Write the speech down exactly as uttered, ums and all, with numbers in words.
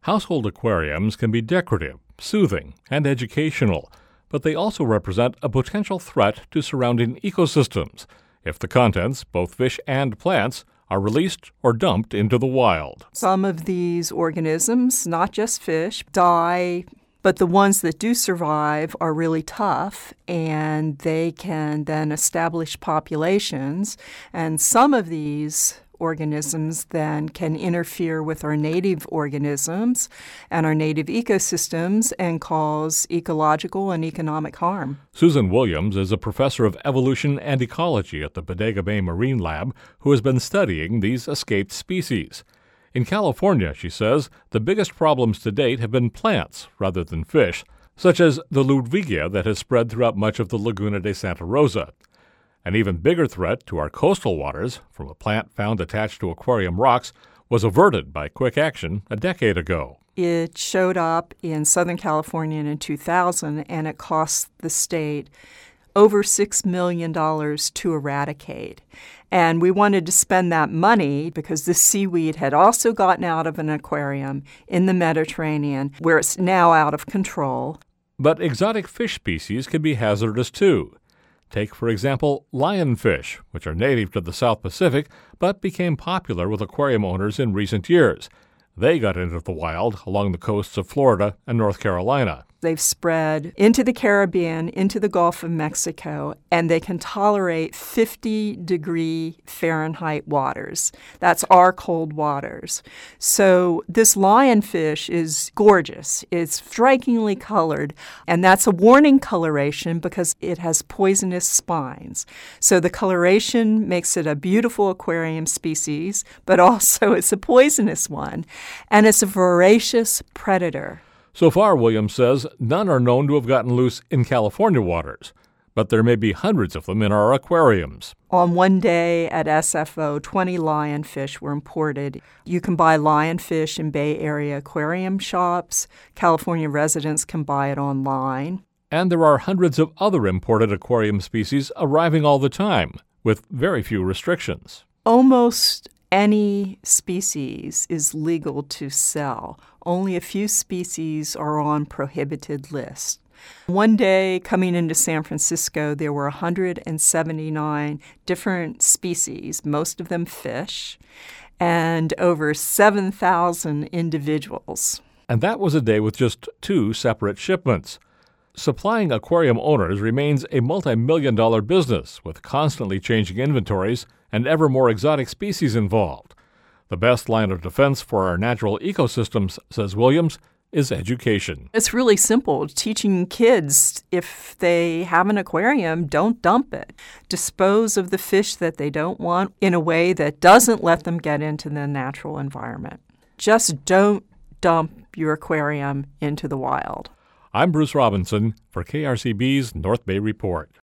Household aquariums can be decorative, soothing, and educational, but they also represent a potential threat to surrounding ecosystems if the contents, both fish and plants, are released or dumped into the wild. Some of these organisms, not just fish, die, but the ones that do survive are really tough, and they can then establish populations. And some of these organisms then can interfere with our native organisms and our native ecosystems and cause ecological and economic harm. Susan Williams is a professor of evolution and ecology at the Bodega Bay Marine Lab who has been studying these escaped species. In California, she says, the biggest problems to date have been plants rather than fish, such as the Ludwigia that has spread throughout much of the Laguna de Santa Rosa. An even bigger threat to our coastal waters, from a plant found attached to aquarium rocks, was averted by quick action a decade ago. It showed up in Southern California in two thousand, and it cost the state over six million dollars to eradicate. And we wanted to spend that money because this seaweed had also gotten out of an aquarium in the Mediterranean, where it's now out of control. But exotic fish species can be hazardous too. Take, for example, lionfish, which are native to the South Pacific but became popular with aquarium owners in recent years. They got into the wild along the coasts of Florida and North Carolina. They've spread into the Caribbean, into the Gulf of Mexico, and they can tolerate fifty degree Fahrenheit waters. That's our cold waters. So this lionfish is gorgeous. It's strikingly colored, and that's a warning coloration because it has poisonous spines. So the coloration makes it a beautiful aquarium species, but also it's a poisonous one, and it's a voracious predator. So far, Williams says, none are known to have gotten loose in California waters, but there may be hundreds of them in our aquariums. On one day at S F O, twenty lionfish were imported. You can buy lionfish in Bay Area aquarium shops. California residents can buy it online. And there are hundreds of other imported aquarium species arriving all the time, with very few restrictions. Almost any species is legal to sell. Only a few species are on prohibited lists. One day, coming into San Francisco, there were one hundred seventy-nine different species, most of them fish, and over seven thousand individuals. And that was a day with just two separate shipments. Supplying aquarium owners remains a multi-million dollar business with constantly changing inventories and ever more exotic species involved. The best line of defense for our natural ecosystems, says Williams, is education. It's really simple. Teaching kids, if they have an aquarium, don't dump it. Dispose of the fish that they don't want in a way that doesn't let them get into the natural environment. Just don't dump your aquarium into the wild. I'm Bruce Robinson for K R C B's North Bay Report.